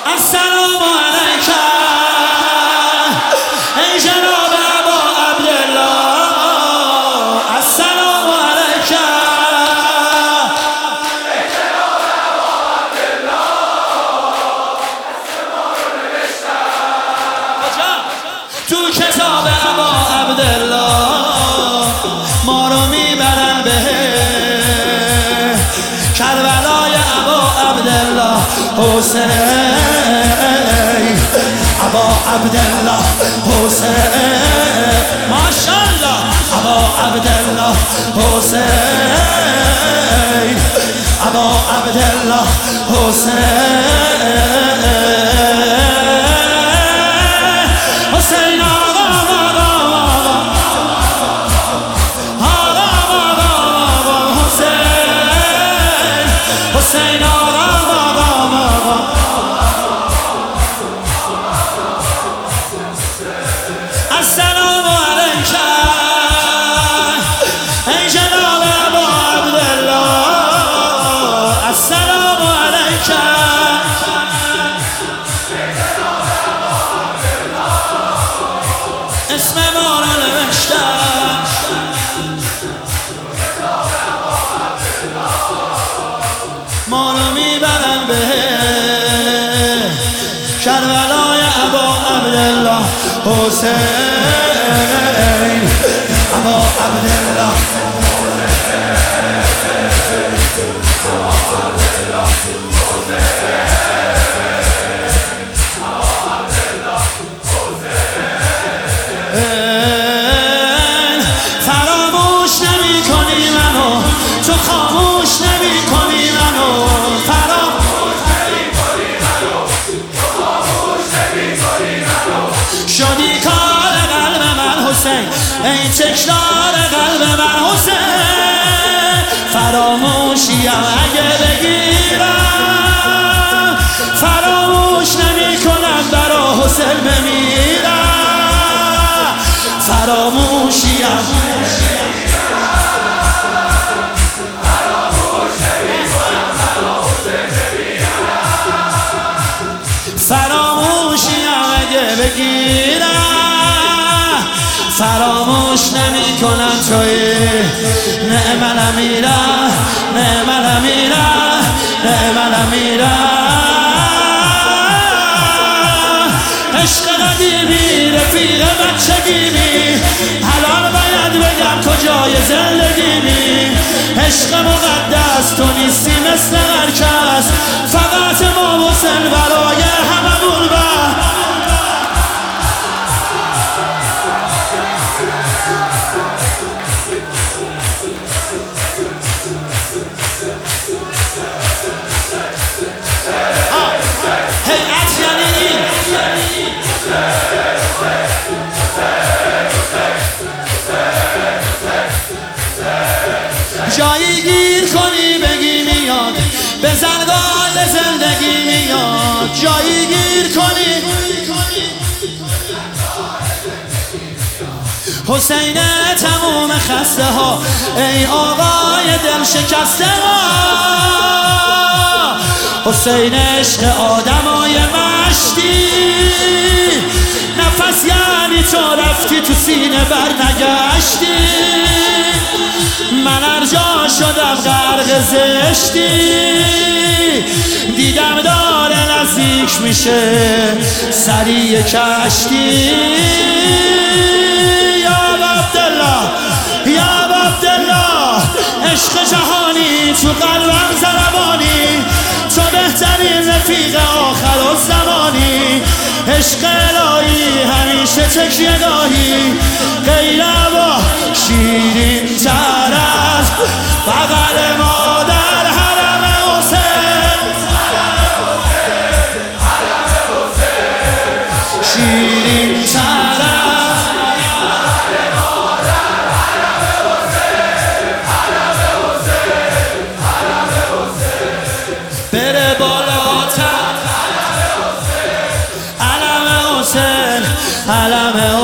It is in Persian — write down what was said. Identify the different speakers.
Speaker 1: السلام علیک ای جناب ابا عبدالله، السلام علیک ای جناب ابا عبدالله. تو کتاب ابا عبدالله ما رو میبرن به کربلای ابا عبدالله حسین، ابا عبدالله حسین، ماشاءالله ابا عبدالله حسین، ابا عبدالله حسین، حسین آقا حسین السلام علیک ای جناب ابا عبدالله، السلام علیک اسم ما رو نوشتم ما رو میبرن به کربلای ابا عبدالله حسین، ابا عبدالله فراموش نمی کنی منو، تو خاموش نمی کنی منو، فراموش نمی کنی منو، تو خاموش نمی کنی منو، شدی کار قلب من حسین، ای تکرار قلب من حسین، فراموشیم اگه بگیرم فراموش نمی کنم برا حسین بمیرم، فراموشیم فراموشیم اگه بگیرم فراموش نمی کنم توی نعم الامیرا، نعم الامیرا، نعم الامیرا، عشق قدیمی رفیق بچگیمی، الان باید بگم کجای زندگیمی، عشق مقدس تو نیستی مثل مرکز، فقط ما حسین برای هممون بر هیئت یعنی این جایی گیر کنی بگی میاد، به زنگال زندگی میاد، جایی گیر کنی حسین تموم خسته ها، ای آقای دل شکسته ها، حسین عشق آدمای مشتی، نفس یعنی تو رفتی تو سینه بر نگشتی، من هر جا شدم غرق زشتی، دیدم داره نزدیک میشه سریع کشتی، یا عبدالله یا عبدالله، عشق جهانی تو قلبم ضربانی، تو بهترین رفیق آخر الزمانی، عشق الهی همیشه تکیه‌گاهی، غیر با شیرین تر از بغل مادر حرم حسین، شیرین تر از بره بالاتر علم حسین، علم